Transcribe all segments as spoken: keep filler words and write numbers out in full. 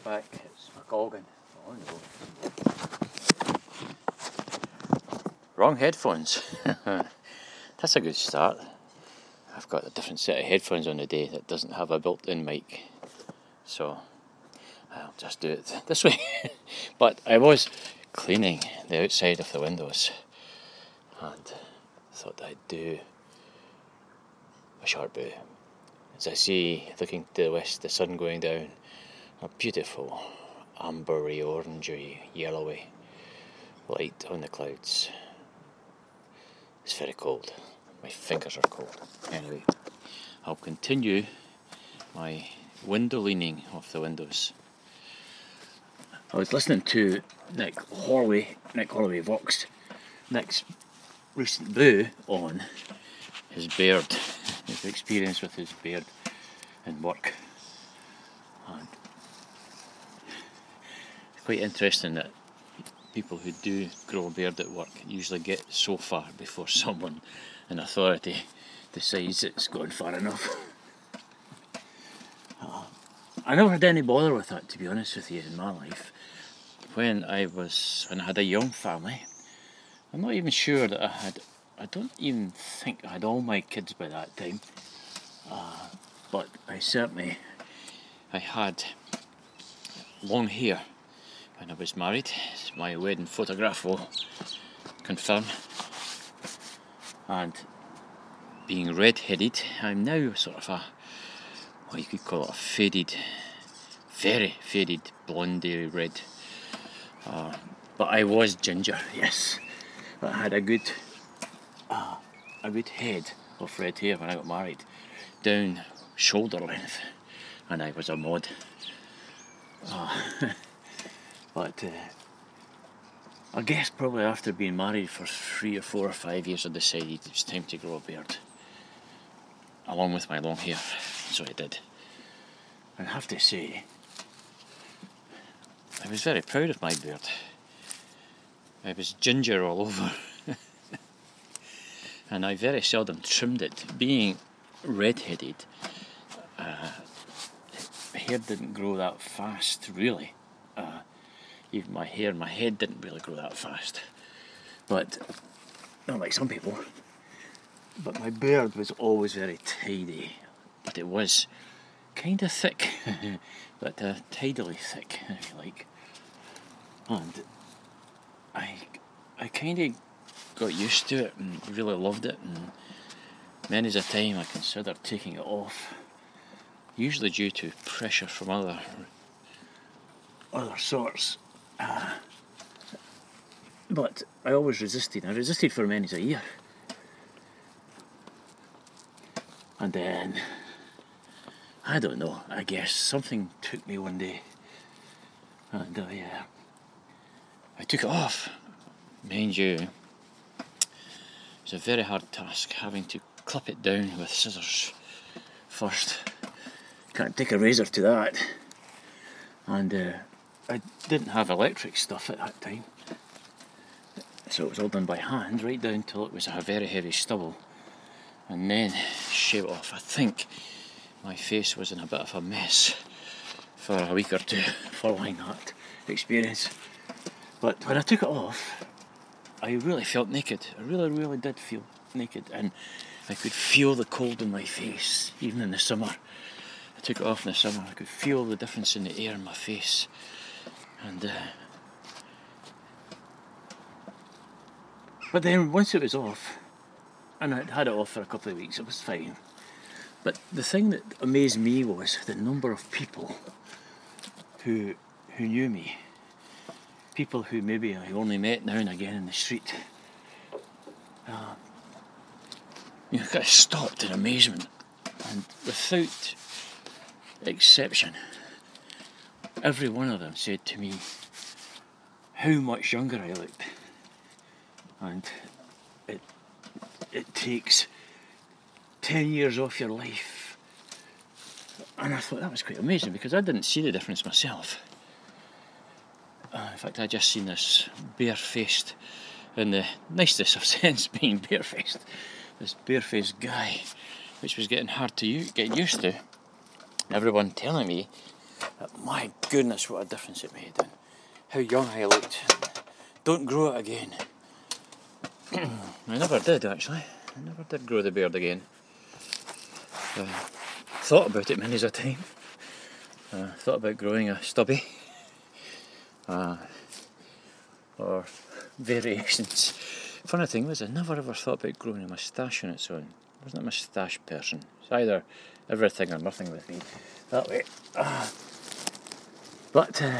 back. It's McGolgan. Oh no. Wrong headphones. That's a good start. I've got a different set of headphones on today that doesn't have a built-in mic. So I'll just do it this way. But I was cleaning the outside of the windows and thought I'd do a short bit. As I see, looking to the west, the sun going down, a beautiful ambery, orangey, yellowy light on the clouds. It's very cold. My fingers are cold. Anyway, I'll continue my window leaning off the windows. I was listening to Nick Holloway, Nick Holloway Vox, Nick's recent brew on his beard, his experience with his beard in work. And it's quite interesting that people who do grow a beard at work usually get so far before someone in authority decides it's gone far enough. uh, I never had any bother with that, to be honest with you, in my life. When I was, when I had a young family, I'm not even sure that I had, I don't even think I had all my kids by that time, uh, but I certainly, I had long hair when I was married. My wedding photograph will confirm. And being red-headed, I'm now sort of a, what you could call it, a faded, very faded blondie red. Uh, but I was ginger, yes. But I had a good, uh, a good head of red hair when I got married, down shoulder length, and I was a mod. Uh, but uh, I guess probably after being married for three or four or five years, I decided it was time to grow a beard, along with my long hair. So I did. And I have to say, I was very proud of my beard. I was ginger all over. And I very seldom trimmed it. Being red-headed, uh, hair didn't grow that fast, really. Uh, even my hair, my head didn't really grow that fast. But, not like some people. But my beard was always very tidy. But it was kind of thick. But uh, tidily thick, if you like. And I, I kind of got used to it and really loved it, and many's a time I considered taking it off, usually due to pressure from other other sorts. Uh, but I always resisted. I resisted for many's a year, and then I don't know. I guess something took me one day, and I uh, I took it off. Mind you, it was a very hard task having to clip it down with scissors first. Can't take a razor to that. And uh, I didn't have electric stuff at that time, so it was all done by hand, right down till it was a very heavy stubble, and then shave it off. I think my face was in a bit of a mess for a week or two following that experience. But when I took it off, I really felt naked. I really, really did feel naked, and I could feel the cold in my face, even in the summer. I took it off in the summer. I could feel the difference in the air in my face, and uh, but then once it was off, and I'd had it off for a couple of weeks, it was fine. But the thing that amazed me was the number of people who who knew me. People who maybe I only met now and again in the street. Uh, you know, kind of stopped in amazement, and without exception, every one of them said to me how much younger I looked. And it it takes ten years off your life. And I thought that was quite amazing, because I didn't see the difference myself. Uh, in fact, I just seen this bare-faced, in the nicest of sense, being bare-faced, this bare-faced guy, which was getting hard to u- get used to. Everyone telling me But my goodness, what a difference it made, and how young I looked. Don't grow it again. I never did, actually. I never did grow the beard again. Uh, thought about it many a time. Uh, thought about growing a stubby. Uh, or variations. Funny thing was, I never ever thought about growing a moustache on its own. I wasn't a moustache person. It's either everything or nothing with me. That way. Uh, but uh,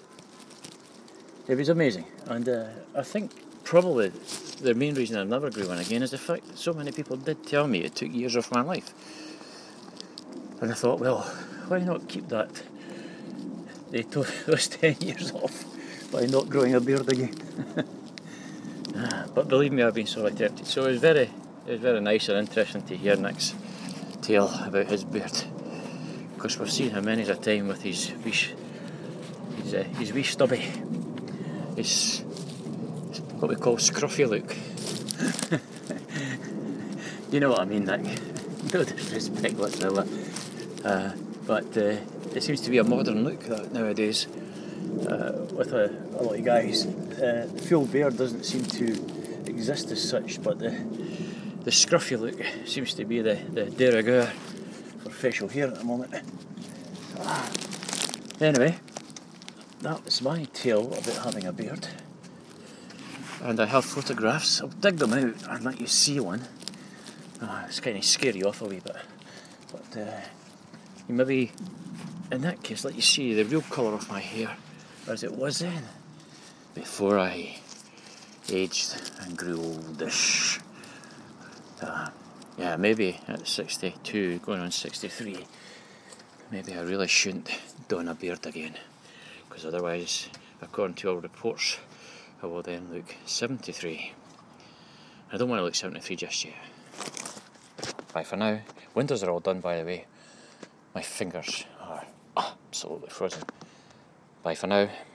it was amazing. And uh, I think probably the main reason I never grew one again is the fact that so many people did tell me it took years off my life. And I thought, well, why not keep that, they took those ten years off by not growing a beard again. But believe me, I've been sorely tempted. So it was very, it was very nice and interesting to hear Nick's tale about his beard. Because we've seen him many a time with his wee, his, uh, his wee stubby. His, what we call scruffy look. You know what I mean, Nick? No disrespect whatsoever. Uh, but uh, it seems to be a modern look that nowadays. Uh, with a, a lot of guys, uh, full beard doesn't seem to exist as such, but the the scruffy look seems to be the, the de rigueur for facial hair at the moment. Ah. Anyway, that was my tale about having a beard. And I have photographs. I'll dig them out and let you see one. Ah, it's kind of scare you off a wee bit. But uh, you maybe, in that case, let you see the real colour of my hair as it was then, before I aged and grew oldish. Uh, yeah, maybe at sixty-two, going on sixty-three, maybe I really shouldn't don a beard again, because otherwise, according to all reports, I will then look seventy-three. I don't want to look seventy-three just yet. Bye for now. Windows are all done, by the way. My fingers are absolutely frozen. Bye for now.